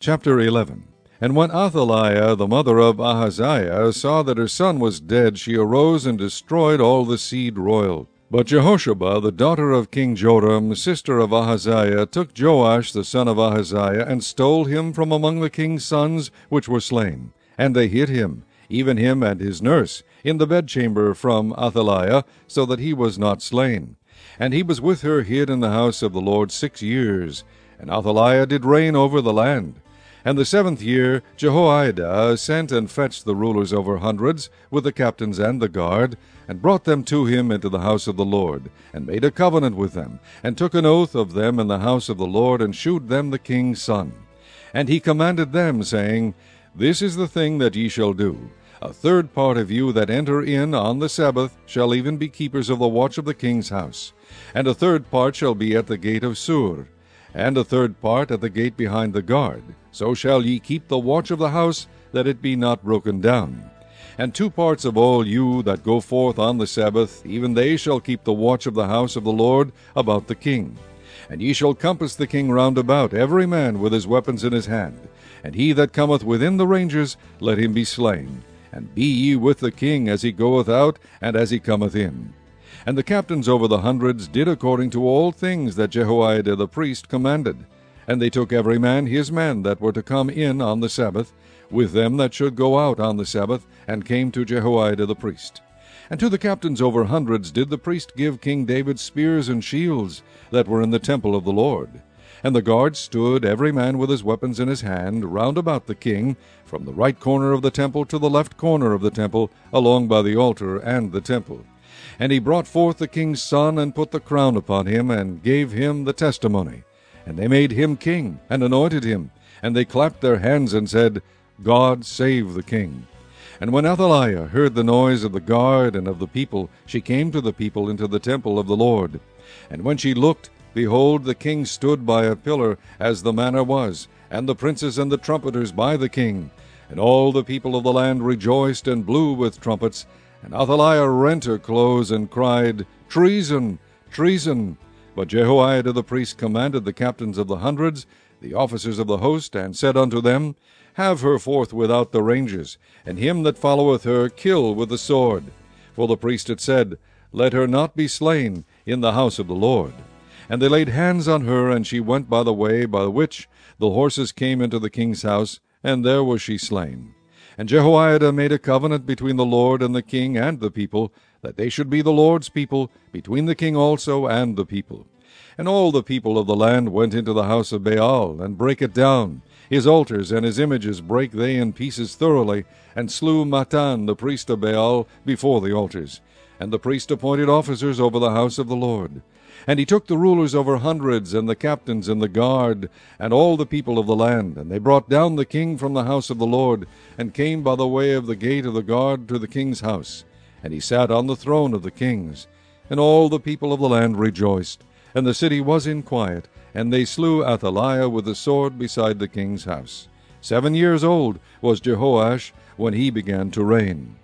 Chapter 11. And when Athaliah, the mother of Ahaziah, saw that her son was dead, she arose and destroyed all the seed royal. But Jehosheba, the daughter of King Joram, sister of Ahaziah, took Joash the son of Ahaziah, and stole him from among the king's sons which were slain. And they hid him, even him and his nurse, in the bedchamber from Athaliah, so that he was not slain. And he was with her hid in the house of the Lord 6 years. And Athaliah did reign over the land. And the 7th year Jehoiada sent and fetched the rulers over hundreds, with the captains and the guard, and brought them to him into the house of the Lord, and made a covenant with them, and took an oath of them in the house of the Lord, and shewed them the king's son. And he commanded them, saying, This is the thing that ye shall do. A third part of you that enter in on the Sabbath shall even be keepers of the watch of the king's house. And a third part shall be at the gate of Sur, and a third part at the gate behind the guard. So shall ye keep the watch of the house, that it be not broken down. And 2 parts of all you that go forth on the Sabbath, even they shall keep the watch of the house of the Lord about the king. And ye shall compass the king round about, every man with his weapons in his hand. And he that cometh within the ranges, let him be slain. And be ye with the king as he goeth out, and as he cometh in. And the captains over the hundreds did according to all things that Jehoiada the priest commanded. And they took every man his men that were to come in on the Sabbath, with them that should go out on the Sabbath, and came to Jehoiada the priest. And to the captains over hundreds did the priest give King David spears and shields, that were in the temple of the Lord. And the guards stood, every man with his weapons in his hand, round about the king, from the right corner of the temple to the left corner of the temple, along by the altar and the temple. And he brought forth the king's son, and put the crown upon him, and gave him the testimony. And they made him king, and anointed him. And they clapped their hands, and said, God save the king. And when Athaliah heard the noise of the guard and of the people, she came to the people into the temple of the Lord. And when she looked, behold, the king stood by a pillar, as the manner was, and the princes and the trumpeters by the king. And all the people of the land rejoiced and blew with trumpets. And Athaliah rent her clothes, and cried, Treason! Treason! But Jehoiada the priest commanded the captains of the hundreds, the officers of the host, and said unto them, Have her forth without the ranges, and him that followeth her kill with the sword. For the priest had said, Let her not be slain in the house of the Lord. And they laid hands on her, and she went by the way by which the horses came into the king's house, and there was she slain. And Jehoiada made a covenant between the Lord and the king and the people, that they should be the Lord's people, between the king also and the people. And all the people of the land went into the house of Baal, and brake it down. His altars and his images brake they in pieces thoroughly, and slew Mattan the priest of Baal before the altars. And the priest appointed officers over the house of the Lord. And he took the rulers over hundreds, and the captains, and the guard, and all the people of the land. And they brought down the king from the house of the Lord, and came by the way of the gate of the guard to the king's house. And he sat on the throne of the kings. And all the people of the land rejoiced, and the city was in quiet, and they slew Athaliah with the sword beside the king's house. 7 years old was Jehoash when he began to reign.